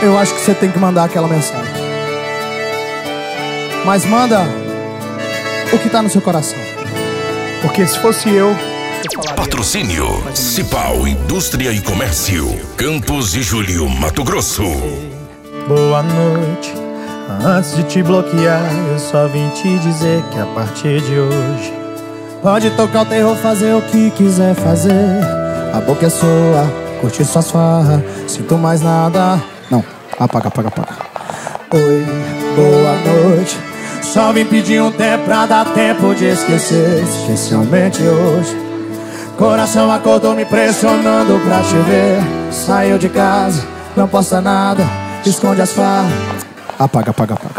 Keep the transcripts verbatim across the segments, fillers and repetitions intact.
eu acho que você tem que mandar aquela mensagem. Mas manda o que tá no seu coração. Porque se fosse eu, eu falaria. Patrocínio Cipau Indústria e Comércio, Campos e Júlio, Mato Grosso. Boa noite. Antes de te bloquear, eu só vim te dizer que a partir de hoje pode tocar o terror, fazer o que quiser fazer. A boca é sua, curtir suas farras. Sinto mais nada. Não, apaga, apaga, apaga. Oi, boa noite. Só vim pedir um tempo pra dar tempo de esquecer. Especialmente hoje. Coração acordou me pressionando pra te ver. Saiu de casa, não posta nada, esconde as farras. Apaga, apaga, apaga.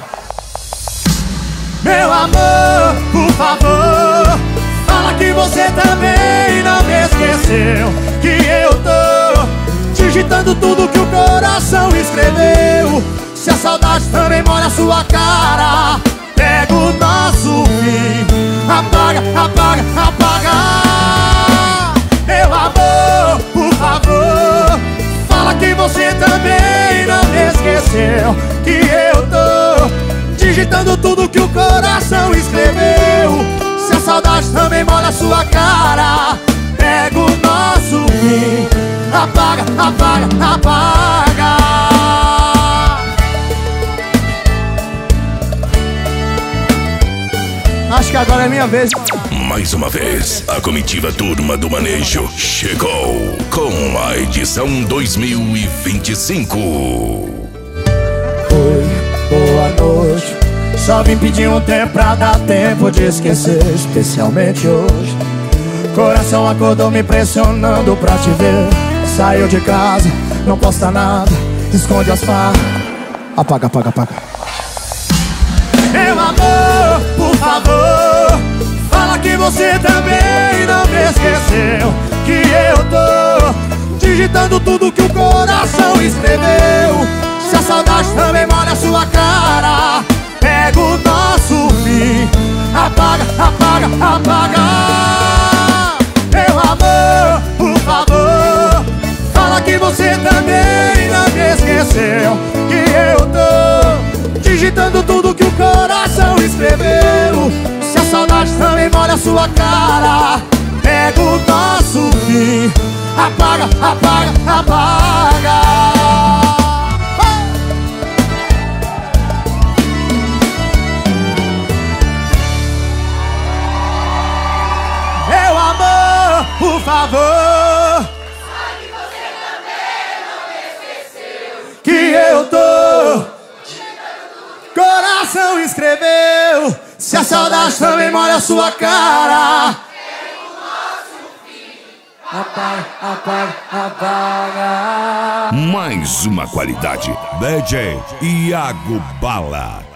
Meu amor, por favor, fala que você também não me esqueceu. Que eu tô digitando tudo que o coração escreveu. Se a saudade também molha a sua cara, pega o nosso fim. Apaga, apaga, apaga. Meu amor, por favor, fala que você também não me esqueceu. Que eu tô digitando tudo que o coração escreveu. Se a saudade também molha a sua cara, pega o nosso fim. Apaga, apaga, apaga. Acho que agora é minha vez. Mais uma vez, a comitiva Turma do Manejo chegou com a edição dois mil e vinte e cinco. Oi, boa noite. Só vim pedir um tempo pra dar tempo de esquecer. Especialmente hoje. Coração acordou me pressionando pra te ver. Saiu de casa, não posta nada, esconde as farras. Apaga, apaga, apaga. Meu amor, por favor, fala que você também não me esqueceu. Que eu tô digitando tudo que o coração escreveu. Se a saudade também molha a sua cara, pega o nosso fim. Apaga, apaga, apaga. Meu amor, por favor, fala que você também não me esqueceu. Que eu tô digitando tudo que o coração escreveu. Se a saudade também molha a sua cara, pega o nosso fim. Apaga, apaga, apaga. Meu amor, por favor, fala que você também não me esqueceu. que eu tô coração escreveu. Se a saudade também molha a sua cara, É o nosso fim. apaga, apaga, apaga. Mais uma qualidade. D J Iago Bala.